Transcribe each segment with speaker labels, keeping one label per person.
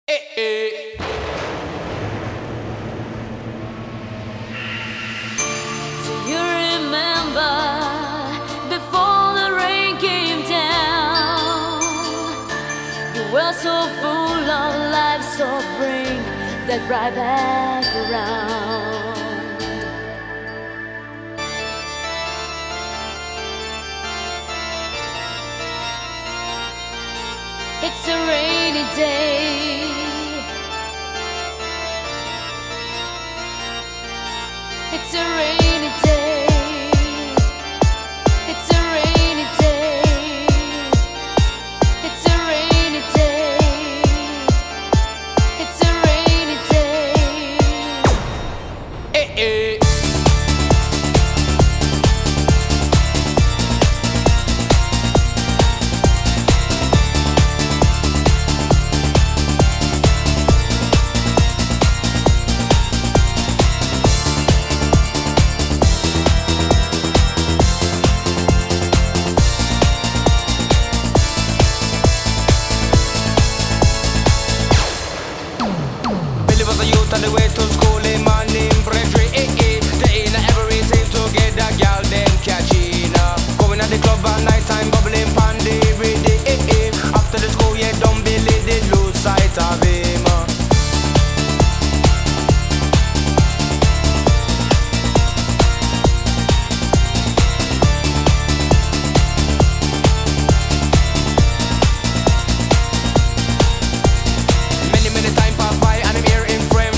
Speaker 1: Eh, eh.
Speaker 2: Do you remember before the rain came down? You were so full of life, so bring that right back around. It's a rainy day. It's a rainy day. It's a rainy day. It's a rainy day. It's a rainy day.
Speaker 1: Eh, eh. On the way to school, in my name, Brethren, they ain't every team to get that gal, them catching going at the club at night time, bubbling pandy, ready, after the school, yeah, don't believe they lose sight of him. Many time pass by and I'm here in frame.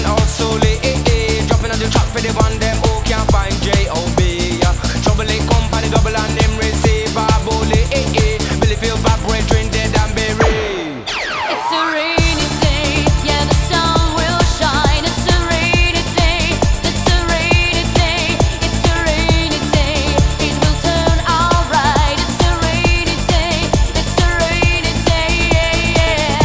Speaker 1: For the one them who can't find J.O.B. Trouble ain't company double and them receive a bully. Billy feel bad brethren dead and buried.
Speaker 2: It's a rainy day, yeah, the sun will shine. It's a rainy day, it's a rainy day, it's a rainy day. It will turn alright. It's a rainy day, it's a rainy day, yeah.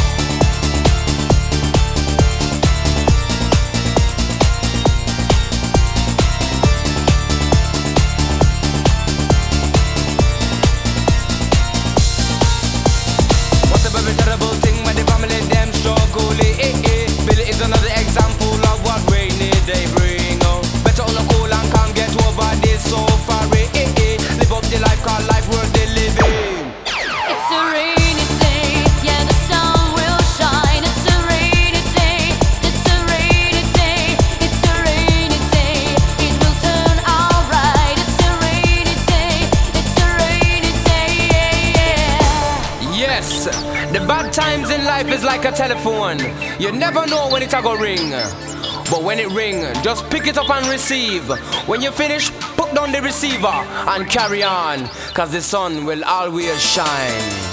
Speaker 1: Every terrible thing when the family them struggle. Billy is another example of what rainy day bring. Better on a cool and calm, get over this so far. Live up the life, call life worth the living.
Speaker 2: It's a rainy day, yeah, the sun will shine. It's a rainy day, it's a rainy day, it's a rainy day. It will turn alright. It's a rainy day, it's a rainy day, yeah.
Speaker 1: Yes, the bad times in life is like a telephone. You never know when it's a go ring. But when it ring, just pick it up and receive. When you finish, put down the receiver and carry on, 'cause the sun will always shine.